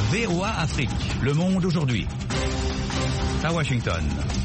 VOA Afrique, le monde aujourd'hui. À Washington.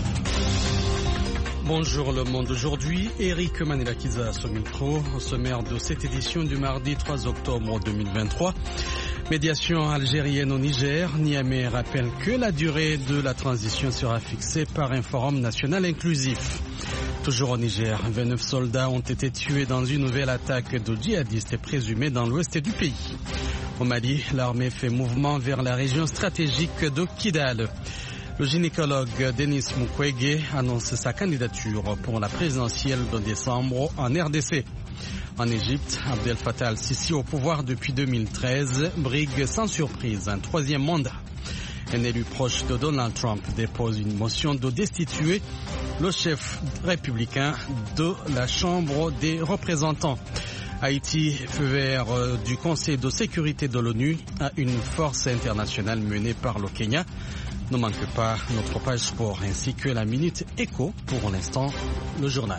Bonjour le monde aujourd'hui, Eric Manelakiza à ce micro, au sommaire de cette édition du mardi 3 octobre 2023. Médiation algérienne au Niger, Niamey rappelle que la durée de la transition sera fixée par un forum national inclusif. Toujours au Niger, 29 soldats ont été tués dans une nouvelle attaque de djihadistes présumés dans l'ouest du pays. Au Mali, l'armée fait mouvement vers la région stratégique de Kidal. Le gynécologue Denis Mukwege annonce sa candidature pour la présidentielle de décembre en RDC. En Égypte, Abdel Fattah al-Sisi, au pouvoir depuis 2013, brigue sans surprise un troisième mandat. Un élu proche de Donald Trump dépose une motion de destituer le chef républicain de la Chambre des représentants. Haïti, feu vert du Conseil de sécurité de l'ONU à une force internationale menée par le Kenya. Ne manque pas notre page sport ainsi que la Minute Écho. Pour l'instant, le journal.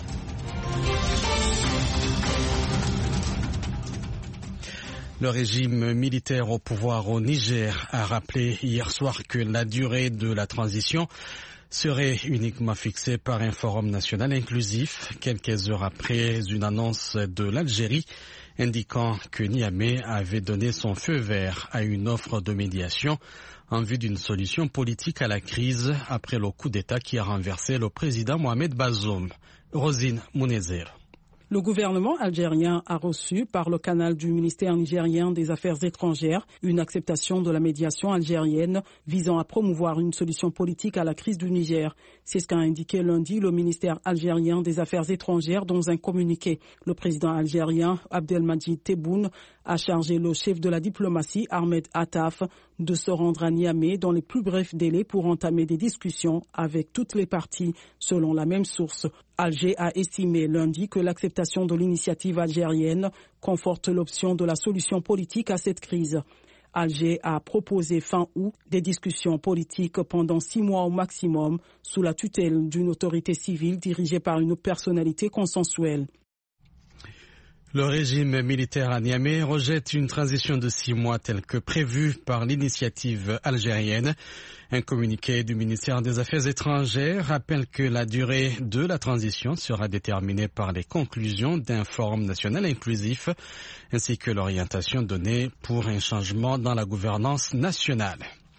Le régime militaire au pouvoir au Niger a rappelé hier soir que la durée de la transition serait uniquement fixée par un forum national inclusif, quelques heures après une annonce de l'Algérie indiquant que Niamey avait donné son feu vert à une offre de médiation en vue d'une solution politique à la crise après le coup d'État qui a renversé le président Mohamed Bazoum. Rosine Mounezer. Le gouvernement algérien a reçu par le canal du ministère nigérien des Affaires étrangères une acceptation de la médiation algérienne visant à promouvoir une solution politique à la crise du Niger. C'est ce qu'a indiqué lundi le ministère algérien des Affaires étrangères dans un communiqué. Le président algérien Abdelmadjid Tebboune a chargé le chef de la diplomatie Ahmed Attaf de se rendre à Niamey dans les plus brefs délais pour entamer des discussions avec toutes les parties, selon la même source. Alger a estimé lundi que l'acceptation de l'initiative algérienne conforte l'option de la solution politique à cette crise. Alger a proposé fin août des discussions politiques pendant 6 mois au maximum sous la tutelle d'une autorité civile dirigée par une personnalité consensuelle. Le régime militaire à Niamey rejette une transition de 6 mois telle que prévue par l'initiative algérienne. Un communiqué du ministère des Affaires étrangères rappelle que la durée de la transition sera déterminée par les conclusions d'un forum national inclusif ainsi que l'orientation donnée pour un changement dans la gouvernance nationale.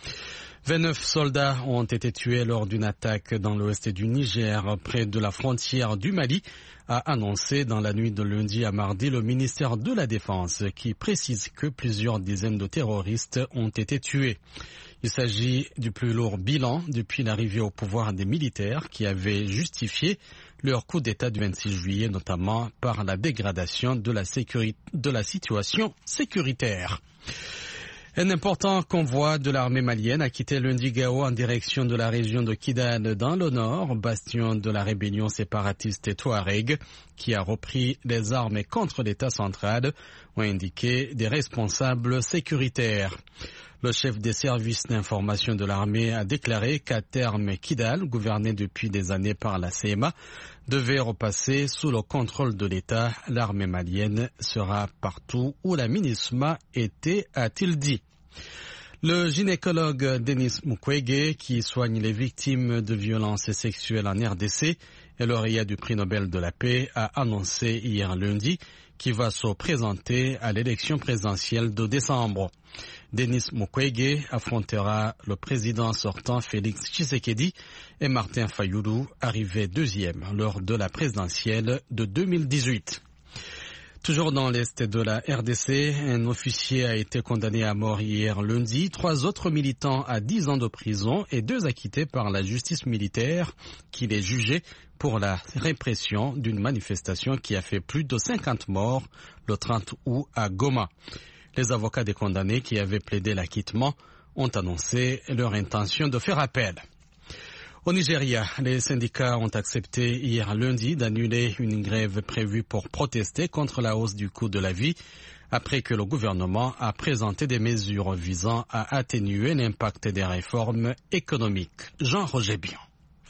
29 soldats ont été tués lors d'une attaque dans l'ouest du Niger, près de la frontière du Mali, a annoncé dans la nuit de lundi à mardi le ministère de la Défense, qui précise que plusieurs dizaines de terroristes ont été tués. Il s'agit du plus lourd bilan depuis l'arrivée au pouvoir des militaires qui avaient justifié leur coup d'État du 26 juillet, notamment par la dégradation de la situation sécuritaire. Un important convoi de l'armée malienne a quitté lundi Gao en direction de la région de Kidal dans le nord, bastion de la rébellion séparatiste Touareg, qui a repris les armes contre l'État central, ont indiqué des responsables sécuritaires. Le chef des services d'information de l'armée a déclaré qu'à terme Kidal, gouverné depuis des années par la CMA, devait repasser sous le contrôle de l'État. L'armée malienne sera partout où la MINUSMA était, a-t-il dit. Le gynécologue Denis Mukwege, qui soigne les victimes de violences sexuelles en RDC, et lauréat du prix Nobel de la paix, a annoncé hier lundi qu'il va se présenter à l'élection présidentielle de décembre. Denis Mukwege affrontera le président sortant Félix Tshisekedi et Martin Fayulu, arrivé deuxième lors de la présidentielle de 2018. Toujours dans l'est de la RDC, un officier a été condamné à mort hier lundi, 3 autres militants à 10 ans de prison et 2 acquittés par la justice militaire qui les jugeait pour la répression d'une manifestation qui a fait plus de 50 morts le 30 août à Goma. Les avocats des condamnés qui avaient plaidé l'acquittement ont annoncé leur intention de faire appel. Au Nigeria, les syndicats ont accepté hier lundi d'annuler une grève prévue pour protester contre la hausse du coût de la vie après que le gouvernement a présenté des mesures visant à atténuer l'impact des réformes économiques. Jean-Roger Bion.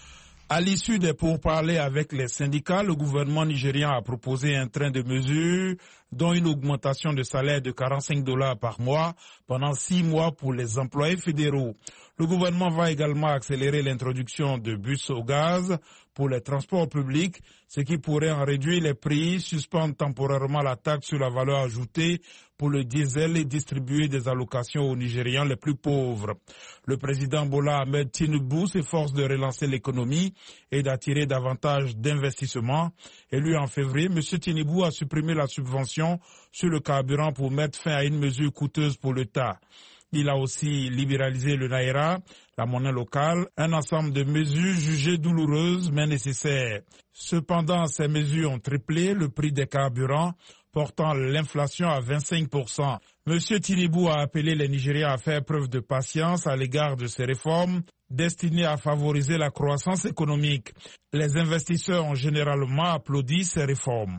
À l'issue des pourparlers avec les syndicats, le gouvernement nigérian a proposé un train de mesures, dont une augmentation de salaire de $45 par mois pendant 6 mois pour les employés fédéraux. Le gouvernement va également accélérer l'introduction de bus au gaz pour les transports publics, ce qui pourrait en réduire les prix, suspendre temporairement la taxe sur la valeur ajoutée pour le diesel et distribuer des allocations aux Nigérians les plus pauvres. Le président Bola Ahmed Tinubu s'efforce de relancer l'économie et d'attirer davantage d'investissements. Élu en février, M. Tinubu a supprimé la subvention sur le carburant pour mettre fin à une mesure coûteuse pour l'État. Il a aussi libéralisé le Naira, la monnaie locale, un ensemble de mesures jugées douloureuses mais nécessaires. Cependant, ces mesures ont triplé le prix des carburants, portant l'inflation à 25%. M. Tinubu a appelé les Nigériens à faire preuve de patience à l'égard de ces réformes destinées à favoriser la croissance économique. Les investisseurs ont généralement applaudi ces réformes.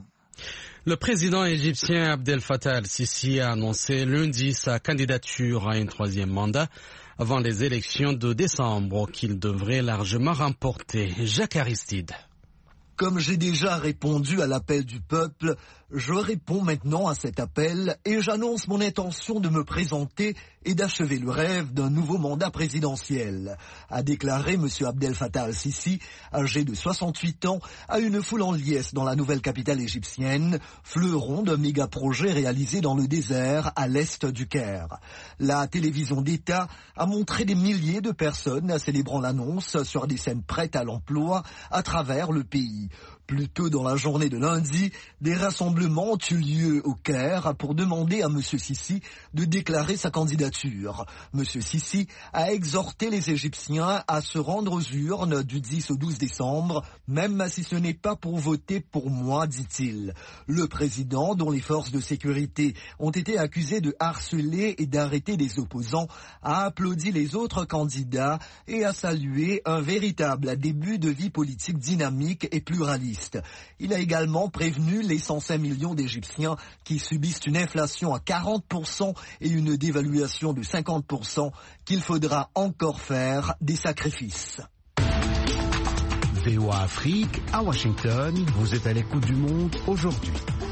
Le président égyptien Abdel Fattah al-Sisi a annoncé lundi sa candidature à un 3e mandat avant les élections de décembre qu'il devrait largement remporter. Jacques Aristide. Comme j'ai déjà répondu à l'appel du peuple, je réponds maintenant à cet appel et j'annonce mon intention de me présenter et d'achever le rêve d'un nouveau mandat présidentiel, a déclaré M. Abdel Fattah al-Sisi, âgé de 68 ans, à une foule en liesse dans la nouvelle capitale égyptienne, fleuron d'un méga-projet réalisé dans le désert à l'est du Caire. La télévision d'État a montré des milliers de personnes célébrant l'annonce sur des scènes prêtes à l'emploi à travers le pays. Plus tôt dans la journée de lundi, des rassemblements ont eu lieu au Caire pour demander à M. Sisi de déclarer sa candidature. M. Sisi a exhorté les Égyptiens à se rendre aux urnes du 10 au 12 décembre, même si ce n'est pas pour voter pour moi, dit-il. Le président, dont les forces de sécurité ont été accusées de harceler et d'arrêter des opposants, a applaudi les autres candidats et a salué un véritable début de vie politique dynamique et pluraliste. Il a également prévenu les 105 millions d'Égyptiens qui subissent une inflation à 40% et une dévaluation de 50% qu'il faudra encore faire des sacrifices. VOA Afrique, à Washington, vous êtes à l'écoute du monde aujourd'hui.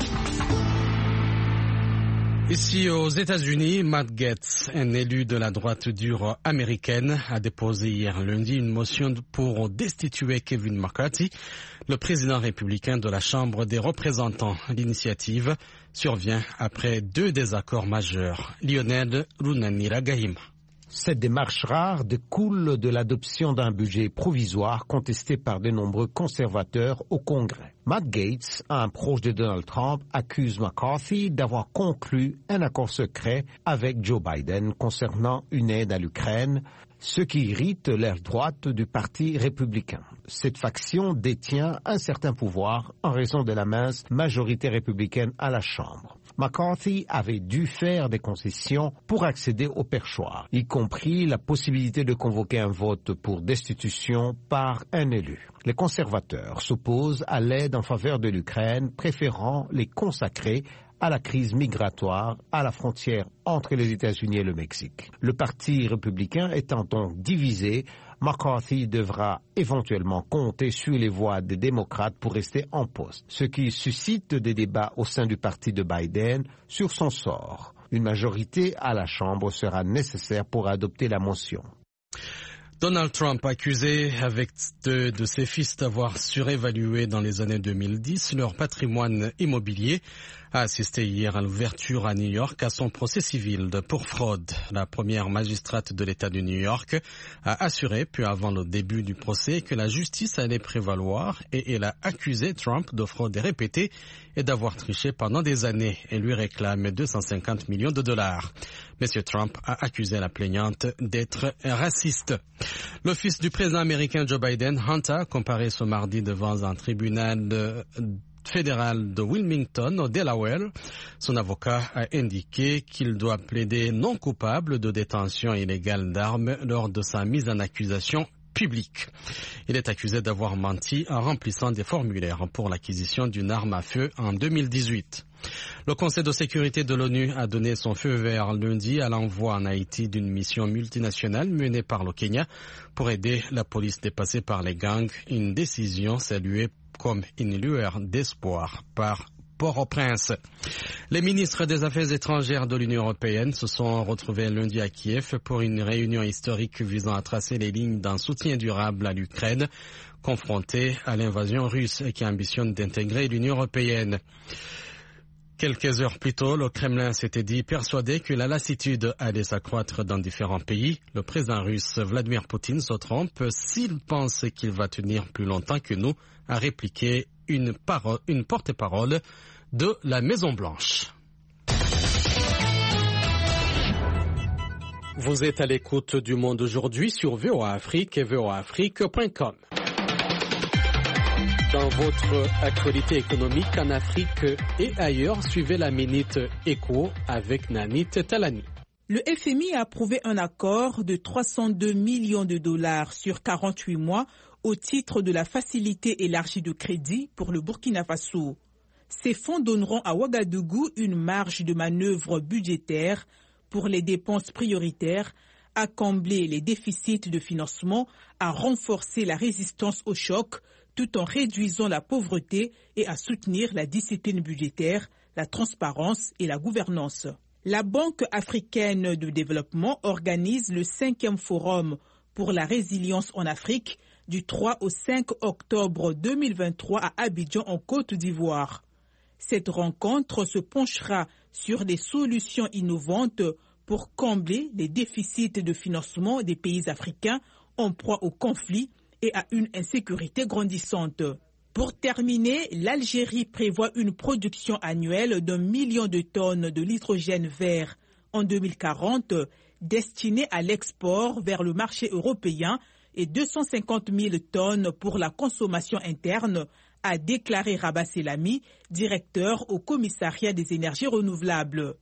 Ici aux États-Unis, Matt Gaetz, un élu de la droite dure américaine, a déposé hier lundi une motion pour destituer Kevin McCarthy, le président républicain de la Chambre des représentants. L'initiative survient après 2 désaccords majeurs. Lionel Runanira-Gahima. Cette démarche rare découle de l'adoption d'un budget provisoire contesté par de nombreux conservateurs au Congrès. Matt Gaetz, un proche de Donald Trump, accuse McCarthy d'avoir conclu un accord secret avec Joe Biden concernant une aide à l'Ukraine, ce qui irrite l'aile droite du Parti républicain. Cette faction détient un certain pouvoir en raison de la mince majorité républicaine à la Chambre. McCarthy avait dû faire des concessions pour accéder au perchoir, y compris la possibilité de convoquer un vote pour destitution par un élu. Les conservateurs s'opposent à l'aide en faveur de l'Ukraine, préférant les consacrer à la crise migratoire à la frontière entre les États-Unis et le Mexique. Le Parti républicain étant donc divisé, McCarthy devra éventuellement compter sur les voix des démocrates pour rester en poste, ce qui suscite des débats au sein du parti de Biden sur son sort. Une majorité à la Chambre sera nécessaire pour adopter la motion. Donald Trump, accusé avec 2 de ses fils d'avoir surévalué dans les années 2010 leur patrimoine immobilier, a assisté hier à l'ouverture à New York à son procès civil pour fraude. La première magistrate de l'État de New York a assuré, peu avant le début du procès, que la justice allait prévaloir et elle a accusé Trump de fraude répétée et d'avoir triché pendant des années et lui réclame $250 millions. Monsieur Trump a accusé la plaignante d'être raciste. Le fils du président américain Joe Biden, Hunter, comparé ce mardi devant un tribunal fédéral de Wilmington, au Delaware. Son avocat a indiqué qu'il doit plaider non coupable de détention illégale d'armes lors de sa mise en accusation public. Il est accusé d'avoir menti en remplissant des formulaires pour l'acquisition d'une arme à feu en 2018. Le Conseil de sécurité de l'ONU a donné son feu vert lundi à l'envoi en Haïti d'une mission multinationale menée par le Kenya pour aider la police dépassée par les gangs, une décision saluée comme une lueur d'espoir par Port-au-Prince. Les ministres des Affaires étrangères de l'Union européenne se sont retrouvés lundi à Kiev pour une réunion historique visant à tracer les lignes d'un soutien durable à l'Ukraine, confrontée à l'invasion russe et qui ambitionne d'intégrer l'Union européenne. Quelques heures plus tôt, le Kremlin s'était dit persuadé que la lassitude allait s'accroître dans différents pays. Le président russe Vladimir Poutine se trompe s'il pense qu'il va tenir plus longtemps que nous, a répliqué une porte-parole de la Maison-Blanche. Vous êtes à l'écoute du Monde aujourd'hui sur VOA Afrique et voaafrique.com. Dans votre actualité économique en Afrique et ailleurs, suivez la Minute Éco avec Nanit Talani. Le FMI a approuvé un accord de 302 millions de dollars sur 48 mois au titre de la facilité élargie de crédit pour le Burkina Faso. Ces fonds donneront à Ouagadougou une marge de manœuvre budgétaire pour les dépenses prioritaires, à combler les déficits de financement, à renforcer la résistance au choc, tout en réduisant la pauvreté et à soutenir la discipline budgétaire, la transparence et la gouvernance. La Banque africaine de développement organise le 5e forum pour la résilience en Afrique du 3 au 5 octobre 2023 à Abidjan en Côte d'Ivoire. Cette rencontre se penchera sur des solutions innovantes pour combler les déficits de financement des pays africains en proie au conflit et à une insécurité grandissante. Pour terminer, l'Algérie prévoit une production annuelle d'1 million de tonnes de l'hydrogène vert en 2040, destinée à l'export vers le marché européen et 250 000 tonnes pour la consommation interne, a déclaré Rabat Selami, directeur au commissariat des énergies renouvelables.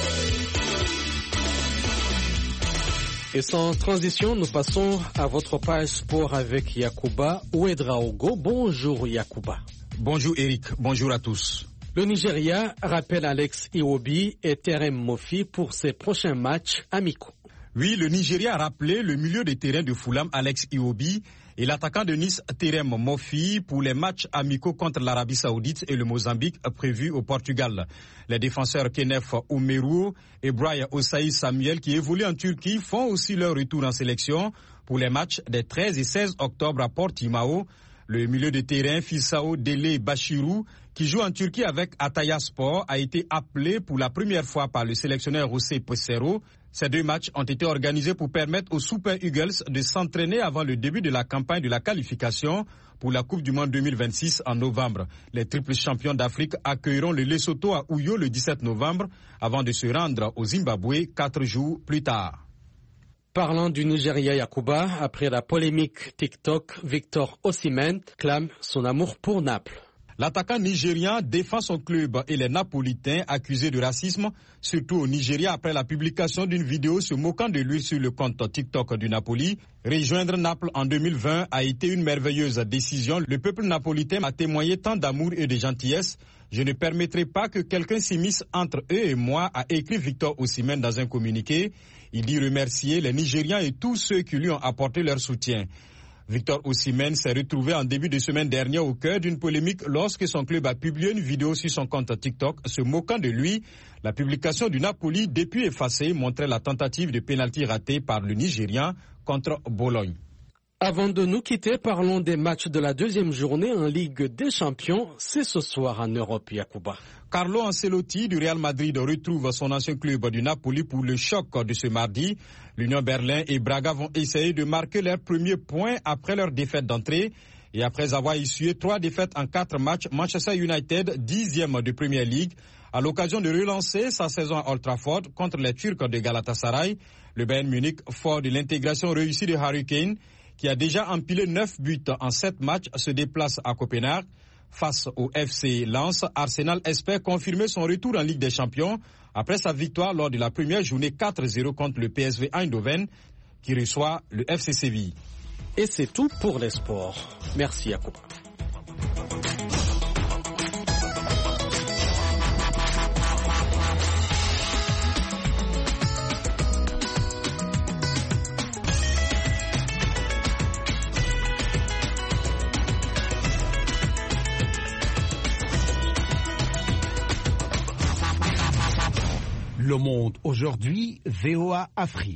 Et sans transition, nous passons à votre page sport avec Yacouba Ouedraogo. Bonjour Yacouba. Bonjour Eric, bonjour à tous. Le Nigeria rappelle Alex Iwobi et Terem Moffi pour ses prochains matchs amicaux. Oui, le Nigeria a rappelé le milieu de terrain de Fulham Alex Iwobi et l'attaquant de Nice Terem Moffi pour les matchs amicaux contre l'Arabie Saoudite et le Mozambique prévus au Portugal. Les défenseurs Kenef Oumerou et Brian Osaï Samuel qui évoluent en Turquie font aussi leur retour en sélection pour les matchs des 13 et 16 octobre à Portimao. Le milieu de terrain Fissao Dele Bachirou qui joue en Turquie avec Ataya Sport a été appelé pour la première fois par le sélectionneur José Pesero. Ces deux matchs ont été organisés pour permettre aux Super Eagles de s'entraîner avant le début de la campagne de la qualification pour la Coupe du Monde 2026 en novembre. Les triples champions d'Afrique accueilleront le Lesotho à Uyo le 17 novembre avant de se rendre au Zimbabwe 4 jours plus tard. Parlant du Nigeria, Yacouba, après la polémique TikTok, Victor Osimhen clame son amour pour Naples. L'attaquant nigérien défend son club et les Napolitains accusés de racisme, surtout au Nigeria après la publication d'une vidéo se moquant de lui sur le compte TikTok du Napoli. Rejoindre Naples en 2020 a été une merveilleuse décision. Le peuple napolitain a témoigné tant d'amour et de gentillesse. Je ne permettrai pas que quelqu'un s'immisce entre eux et moi, a écrit Victor Osimhen dans un communiqué. Il dit remercier les Nigérians et tous ceux qui lui ont apporté leur soutien. Victor Osimhen s'est retrouvé en début de semaine dernière au cœur d'une polémique lorsque son club a publié une vidéo sur son compte TikTok se moquant de lui. La publication du Napoli, depuis effacée, montrait la tentative de pénalty ratée par le Nigérian contre Bologne. Avant de nous quitter, parlons des matchs de la deuxième journée en Ligue des Champions. C'est ce soir en Europe, Yacouba. Carlo Ancelotti du Real Madrid retrouve son ancien club du Napoli pour le choc de ce mardi. L'Union Berlin et Braga vont essayer de marquer leur premier point après leur défaite d'entrée. Et après avoir essuyé 3 défaites en 4 matchs, Manchester United, 10e de Premier League, a l'occasion de relancer sa saison à Old Trafford contre les Turcs de Galatasaray. Le Bayern Munich, fort de l'intégration réussie de Harry Kane, qui a déjà empilé 9 buts en 7 matchs, se déplace à Copenhague. Face au FC Lens, Arsenal espère confirmer son retour en Ligue des Champions après sa victoire lors de la première journée 4-0 contre le PSV Eindhoven qui reçoit le FC Séville. Et c'est tout pour les sports. Merci Yacouba. Le Monde aujourd'hui, VOA Afrique.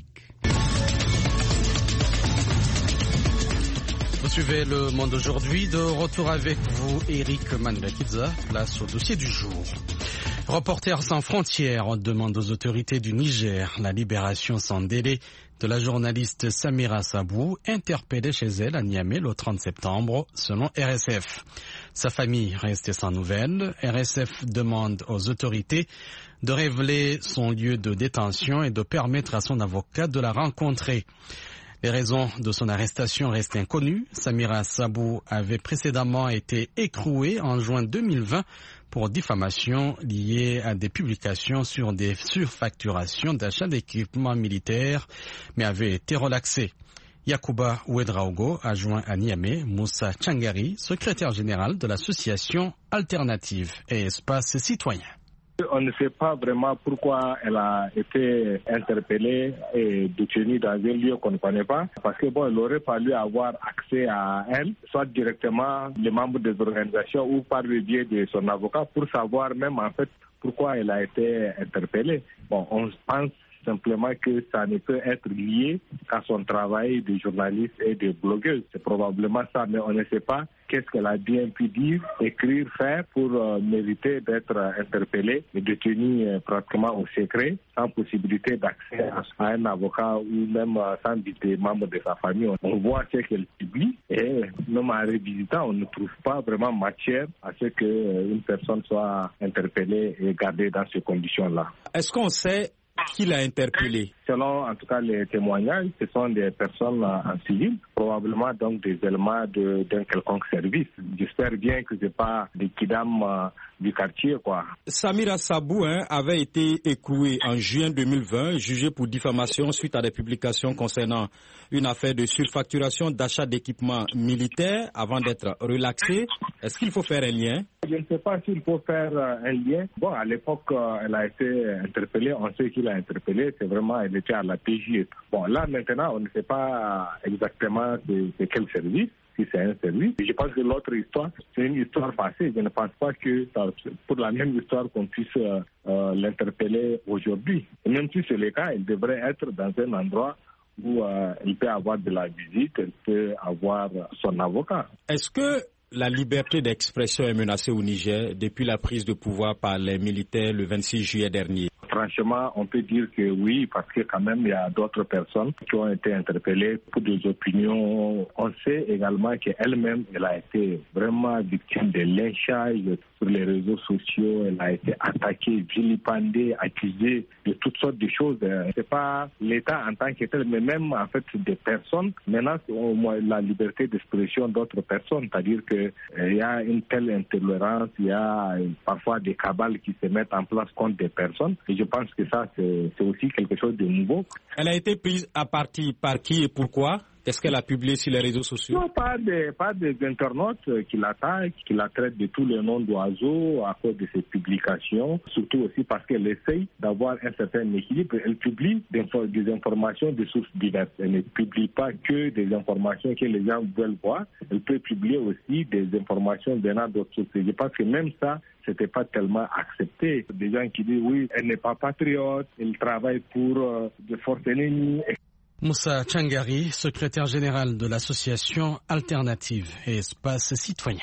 Vous suivez Le Monde aujourd'hui, de retour avec vous, Eric Manouakidza, place au dossier du jour. Reporters sans frontières demande aux autorités du Niger la libération sans délai de la journaliste Samira Sabou, interpellée chez elle à Niamey le 30 septembre, selon RSF. Sa famille reste sans nouvelles. RSF demande aux autorités de révéler son lieu de détention et de permettre à son avocat de la rencontrer. Les raisons de son arrestation restent inconnues. Samira Sabou avait précédemment été écrouée en juin 2020 pour diffamation liée à des publications sur des surfacturations d'achat d'équipements militaires, mais avait été relaxée. Yacouba Ouedraogo a joint à Niamey Moussa Tchangari, secrétaire général de l'association Alternative et Espace Citoyen. On ne sait pas vraiment pourquoi elle a été interpellée et détenue dans un lieu qu'on ne connaît pas. Parce que il aurait fallu avoir accès à elle, soit directement les membres des organisations ou par le biais de son avocat pour savoir même en fait pourquoi elle a été interpellée. On pense simplement que ça ne peut être lié qu'à son travail de journaliste et de blogueuse. C'est probablement ça, mais on ne sait pas qu'est-ce qu'elle a bien pu dire, écrire, faire pour mériter d'être interpellée et détenue pratiquement au secret, sans possibilité d'accès à un avocat ou même sans des membres de sa famille. On voit ce qu'elle publie et même en revisitant, on ne trouve pas vraiment matière à ce qu'une personne soit interpellée et gardée dans ces conditions-là. Est-ce qu'on sait qui l'a interpellé? Selon en tout cas les témoignages, ce sont des personnes en civil, probablement donc des éléments d'un quelconque service. J'espère bien que ce n'est pas des kidams du quartier, quoi. Samira Sabou avait été écrouée en juin 2020, jugée pour diffamation suite à des publications concernant une affaire de surfacturation d'achat d'équipements militaires avant d'être relaxée. Est-ce qu'il faut faire un lien? Je ne sais pas s'il faut faire un lien. À l'époque, elle a été interpellée. On sait qui l'a interpellée. C'est vraiment, elle était à la PJ. Là, maintenant, on ne sait pas exactement c'est quel service. Si c'est un service. Je pense que l'autre histoire, c'est une histoire passée. Je ne pense pas que pour la même histoire qu'on puisse l'interpeller aujourd'hui. Et même si c'est le cas, elle devrait être dans un endroit où elle peut avoir de la visite, elle peut avoir son avocat. Est-ce que la liberté d'expression est menacée au Niger depuis la prise de pouvoir par les militaires le 26 juillet dernier? Franchement, on peut dire que oui, parce que quand même, il y a d'autres personnes qui ont été interpellées pour des opinions. On sait également qu'elle-même, elle a été vraiment victime de lynchage sur les réseaux sociaux. Elle a été attaquée, vilipendée, accusée de toutes sortes de choses. C'est pas l'État en tant que tel, mais même en fait des personnes menacent la liberté d'expression d'autres personnes. C'est-à-dire qu'il y a une telle intolérance, il y a parfois des cabales qui se mettent en place contre des personnes. Et je pense que ça, c'est aussi quelque chose de nouveau. Elle a été prise à partie par qui et pourquoi? Qu'est-ce qu'elle a publié sur les réseaux sociaux? Non, pas des internautes qui l'attaquent, qui la traitent de tous les noms d'oiseaux à cause de ses publications, surtout aussi parce qu'elle essaye d'avoir un certain équilibre. Elle publie des informations de sources diverses. Elle ne publie pas que des informations que les gens veulent voir. Elle peut publier aussi des informations venant d'autres sources. Je pense que même ça, c'était pas tellement accepté. Des gens qui disent oui, elle n'est pas patriote, elle travaille pour de forces ennemies. Moussa Tchangari, secrétaire général de l'association Alternative et Espace Citoyen.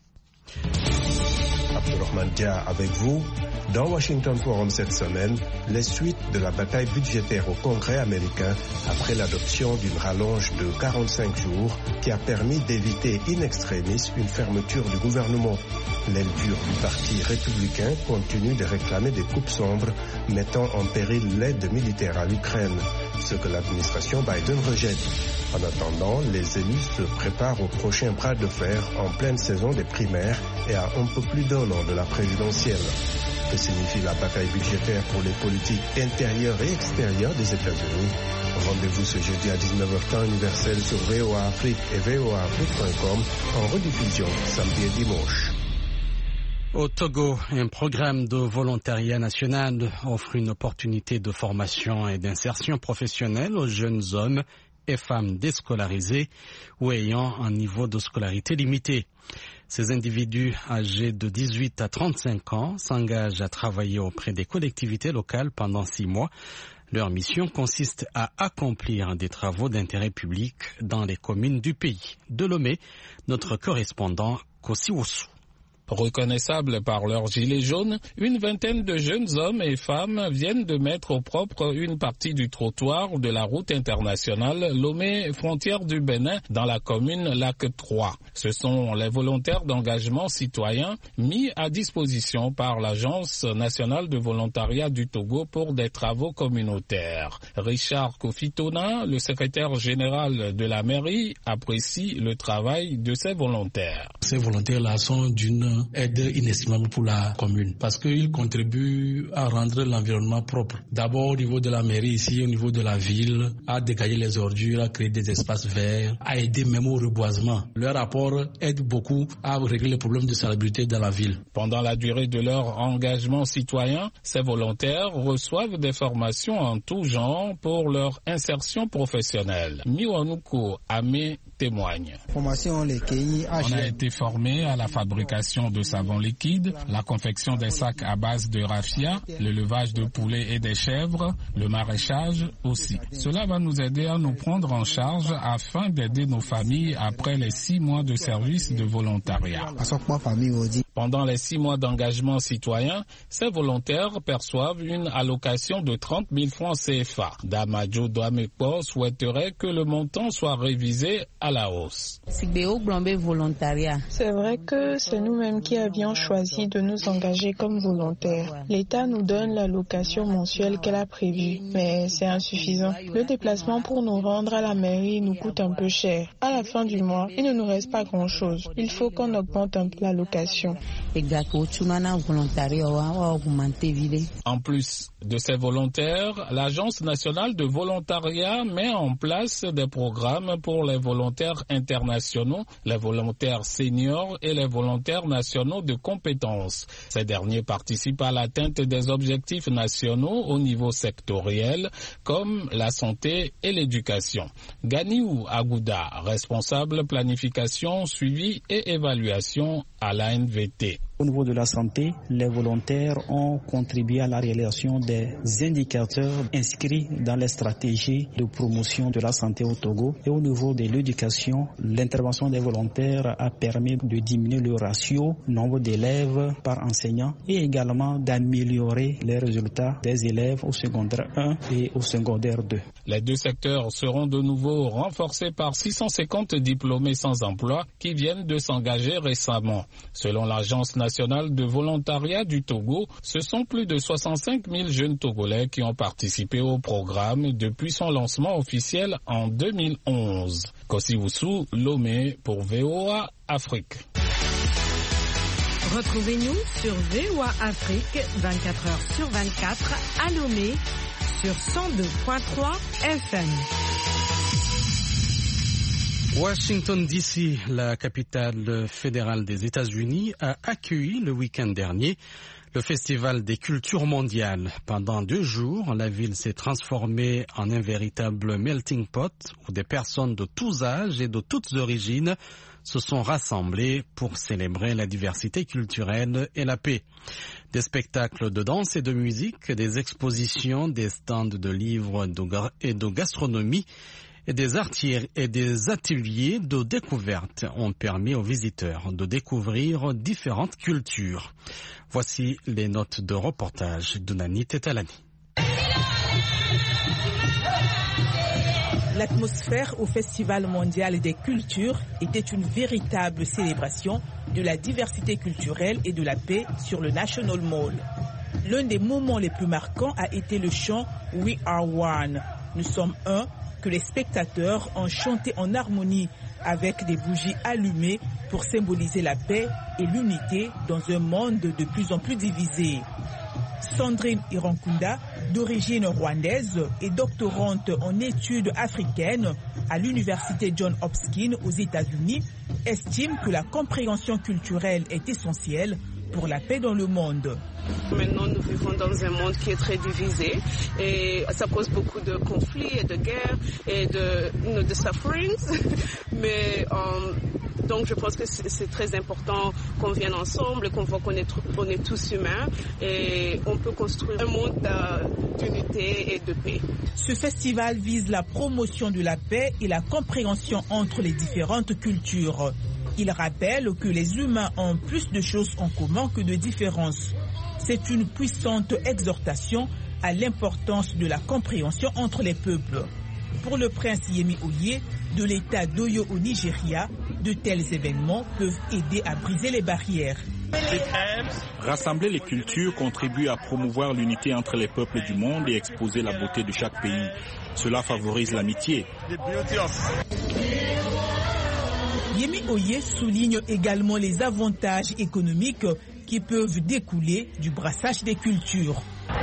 Abdourahmane Dia avec vous. Dans Washington Forum cette semaine, les suites de la bataille budgétaire au Congrès américain après l'adoption d'une rallonge de 45 jours qui a permis d'éviter in extremis une fermeture du gouvernement. L'aile dure du parti républicain continue de réclamer des coupes sombres mettant en péril l'aide militaire à l'Ukraine, ce que l'administration Biden rejette. En attendant, les élus se préparent au prochain bras de fer en pleine saison des primaires et à un peu plus d'un an de la présidentielle. Que signifie la bataille budgétaire pour les politiques intérieures et extérieures des États-Unis? Rendez-vous ce jeudi à 19h temps universel sur VOA Afrique et voaafrique.com en rediffusion samedi et dimanche. Au Togo, un programme de volontariat national offre une opportunité de formation et d'insertion professionnelle aux jeunes hommes et femmes déscolarisés ou ayant un niveau de scolarité limité. Ces individus âgés de 18 à 35 ans s'engagent à travailler auprès des collectivités locales pendant 6 mois. Leur mission consiste à accomplir des travaux d'intérêt public dans les communes du pays. De Lomé, notre correspondant Kossi Oussou. Reconnaissables par leur gilet jaune, une vingtaine de jeunes hommes et femmes viennent de mettre au propre une partie du trottoir de la route internationale Lomé, frontière du Bénin, dans la commune Lac 3. Ce sont les volontaires d'engagement citoyen mis à disposition par l'Agence nationale de volontariat du Togo pour des travaux communautaires. Richard Kofitona, le secrétaire général de la mairie, apprécie le travail de ces volontaires. Ces volontaires-là sont d'une aide inestimable pour la commune parce qu'ils contribuent à rendre l'environnement propre. D'abord au niveau de la mairie ici, au niveau de la ville, à dégager les ordures, à créer des espaces verts, à aider même au reboisement. Leur apport aide beaucoup à régler les problèmes de salubrité dans la ville. Pendant la durée de leur engagement citoyen, ces volontaires reçoivent des formations en tout genre pour leur insertion professionnelle. Miwanuko Amé témoigne. On a été formé à la fabrication de savon liquide, la confection des sacs à base de raffia, l'élevage de poulets et des chèvres, le maraîchage aussi. Cela va nous aider à nous prendre en charge afin d'aider nos familles après les 6 mois de service de volontariat. Pendant les 6 mois d'engagement citoyen, ces volontaires perçoivent une allocation de 30 000 francs CFA. Damadjo Douamekpo souhaiterait que le montant soit révisé à la hausse. C'est vrai que c'est nous-mêmes qui avions choisi de nous engager comme volontaires. L'État nous donne l'allocation mensuelle qu'elle a prévue, mais c'est insuffisant. Le déplacement pour nous rendre à la mairie nous coûte un peu cher. À la fin du mois, il ne nous reste pas grand-chose. Il faut qu'on augmente un peu l'allocation. En plus de ces volontaires, l'Agence nationale de volontariat met en place des programmes pour les volontaires internationaux, les volontaires seniors et les volontaires nationaux de compétences. Ces derniers participent à l'atteinte des objectifs nationaux au niveau sectoriel, comme la santé et l'éducation. Ganiou Agouda, responsable planification, suivi et évaluation à l'ANVT. Au niveau de la santé, les volontaires ont contribué à la réalisation des indicateurs inscrits dans les stratégies de promotion de la santé au Togo. Et au niveau de l'éducation, l'intervention des volontaires a permis de diminuer le ratio nombre d'élèves par enseignant et également d'améliorer les résultats des élèves au secondaire 1 et au secondaire 2. Les deux secteurs seront de nouveau renforcés par 650 diplômés sans emploi qui viennent de s'engager récemment. Selon l'Agence nationale de volontariat du Togo, ce sont plus de 65 000 jeunes Togolais qui ont participé au programme depuis son lancement officiel en 2011. Kossi Oussou, Lomé pour VOA Afrique. Retrouvez-nous sur VOA Afrique 24h sur 24 à Lomé sur 102.3 FM. Washington DC, la capitale fédérale des États-Unis, a accueilli le week-end dernier le Festival des cultures mondiales. Pendant 2 jours, la ville s'est transformée en un véritable melting pot où des personnes de tous âges et de toutes origines se sont rassemblées pour célébrer la diversité culturelle et la paix. Des spectacles de danse et de musique, des expositions, des stands de livres et de gastronomie et des ateliers de découverte ont permis aux visiteurs de découvrir différentes cultures. Voici les notes de reportage de Nani Tetalani. L'atmosphère au Festival mondial des cultures était une véritable célébration de la diversité culturelle et de la paix sur le National Mall. L'un des moments les plus marquants a été le chant « We are one ». Nous sommes un, que les spectateurs ont chanté en harmonie avec des bougies allumées pour symboliser la paix et l'unité dans un monde de plus en plus divisé. Sandrine Irankunda, d'origine rwandaise et doctorante en études africaines à l'université Johns Hopkins aux États-Unis, estime que la compréhension culturelle est essentielle pour la paix dans le monde. Maintenant, nous vivons dans un monde qui est très divisé et ça cause beaucoup de conflits et de guerres et de sufferings. Mais donc je pense que c'est très important qu'on vienne ensemble et qu'on voit qu'on est tous humains et on peut construire un monde d'unité et de paix. Ce festival vise la promotion de la paix et la compréhension entre les différentes cultures. Il rappelle que les humains ont plus de choses en commun que de différences. C'est une puissante exhortation à l'importance de la compréhension entre les peuples. Pour le prince Yemi Oye, de l'État d'Oyo au Nigeria, de tels événements peuvent aider à briser les barrières. Rassembler les cultures contribue à promouvoir l'unité entre les peuples du monde et exposer la beauté de chaque pays. Cela favorise l'amitié. Yemi Oye souligne également les avantages économiques qui peuvent découler du brassage des cultures.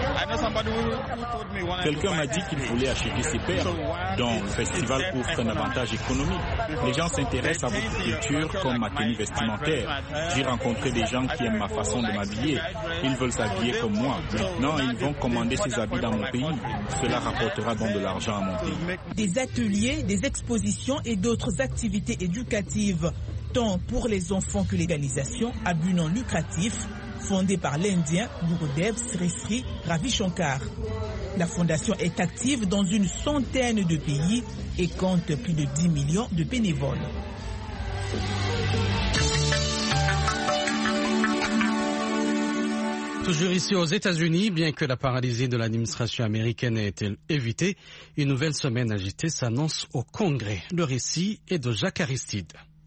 Quelqu'un m'a dit qu'il voulait acheter ses perles, donc le festival offre un avantage économique. Les gens s'intéressent à votre culture comme ma tenue vestimentaire. J'ai rencontré des gens qui aiment ma façon de m'habiller. Ils veulent s'habiller comme moi. Maintenant, ils vont commander ces habits dans mon pays. Cela rapportera donc de l'argent à mon pays. Des ateliers, des expositions et d'autres activités éducatives, tant pour les enfants que l'égalisation à but non lucratif, fondée par l'Indien Gurudev Sri Ravi Shankar. La fondation est active dans une centaine de pays et compte plus de 10 millions de bénévoles. Toujours ici aux États-Unis, bien que la paralysie de l'administration américaine ait été évitée, une nouvelle semaine agitée s'annonce au Congrès. Le récit est de Jacques Aristide.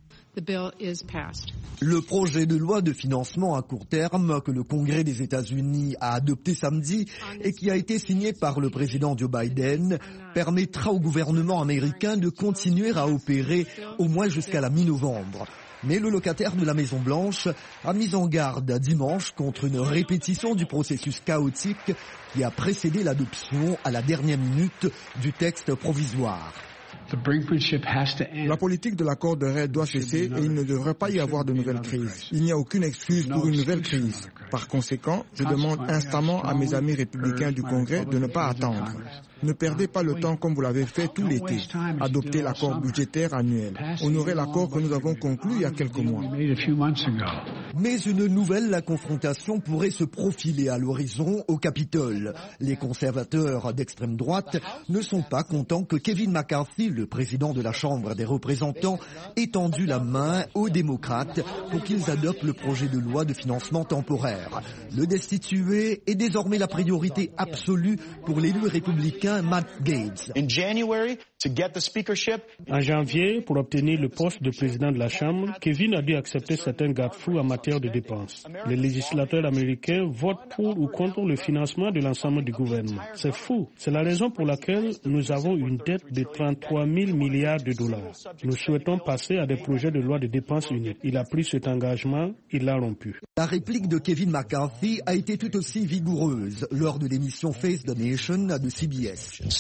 Le projet de loi de financement à court terme que le Congrès des États-Unis a adopté samedi et qui a été signé par le président Joe Biden permettra au gouvernement américain de continuer à opérer au moins jusqu'à la mi-novembre. Mais le locataire de la Maison-Blanche a mis en garde dimanche contre une répétition du processus chaotique qui a précédé l'adoption à la dernière minute du texte provisoire. La politique de la corde raide doit cesser et il ne devrait pas y avoir de nouvelles crises. Il n'y a aucune excuse pour une nouvelle crise. Par conséquent, je demande instamment à mes amis républicains du Congrès de ne pas attendre. Ne perdez pas le temps comme vous l'avez fait tout l'été. Adoptez l'accord budgétaire annuel. Honorez l'accord que nous avons conclu il y a quelques mois. Mais une nouvelle confrontation pourrait se profiler à l'horizon au Capitole. Les conservateurs d'extrême droite ne sont pas contents que Kevin McCarthy, le président de la Chambre des représentants, ait tendu la main aux démocrates pour qu'ils adoptent le projet de loi de financement temporaire. Le destituer est désormais la priorité absolue pour l'élu républicain Matt Gaetz. En janvier, pour obtenir le poste de président de la Chambre, Kevin a dû accepter certains garde-fous en matière de dépenses. Les législateurs américains votent pour ou contre le financement de l'ensemble du gouvernement. C'est fou. C'est la raison pour laquelle nous avons une dette de 33 000 milliards de dollars. Nous souhaitons passer à des projets de loi de dépenses uniques. Il a pris cet engagement, il l'a rompu. La réplique de Kevin McCarthy a été tout aussi vigoureuse lors de l'émission Face the Nation de CBS.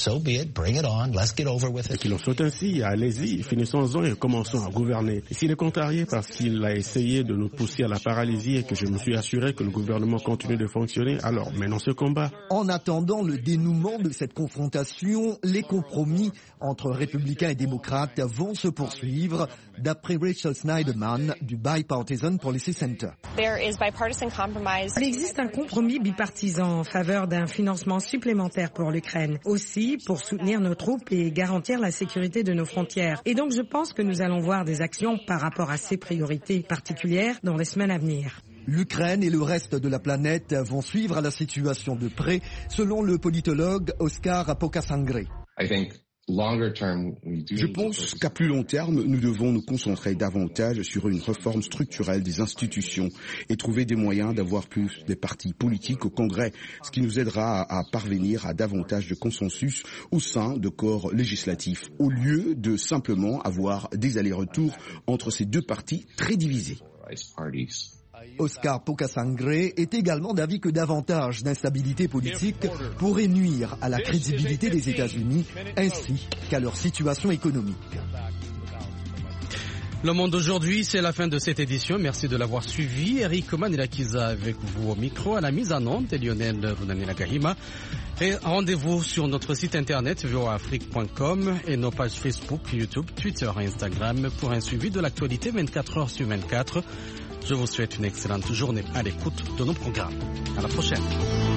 Qu'il en soit ainsi, allez-y, finissons-en et commençons à gouverner. Et s'il est contrarié parce qu'il a essayé de nous pousser à la paralysie et que je me suis assuré que le gouvernement continue de fonctionner, alors menons ce combat. En attendant le dénouement de cette confrontation, les compromis entre républicains et démocrates vont se poursuivre, d'après Rachel Snyderman du Bipartisan Policy Center. Il existe un compromis bipartisan en faveur d'un financement supplémentaire pour l'Ukraine, aussi pour soutenir nos troupes et garantir la sécurité de nos frontières. Et donc je pense que nous allons voir des actions par rapport à ces priorités particulières dans les semaines à venir. L'Ukraine et le reste de la planète vont suivre la situation de près, selon le politologue Oscar Pocasangre. Je pense qu'à plus long terme, nous devons nous concentrer davantage sur une réforme structurelle des institutions et trouver des moyens d'avoir plus de partis politiques au Congrès, ce qui nous aidera à parvenir à davantage de consensus au sein de corps législatifs, au lieu de simplement avoir des allers-retours entre ces deux partis très divisés. Oscar Pocasangre est également d'avis que davantage d'instabilité politique pourrait nuire à la crédibilité des États-Unis ainsi qu'à leur situation économique. Le Monde aujourd'hui, c'est la fin de cette édition. Merci de l'avoir suivi. Eric Manirakiza avec vous au micro, à la mise en onde, et Lionel Runanila Gahima. Et rendez-vous sur notre site internet voaafrique.com et nos pages Facebook, YouTube, Twitter et Instagram pour un suivi de l'actualité 24 heures sur 24. Je vous souhaite une excellente journée à l'écoute de nos programmes. À la prochaine.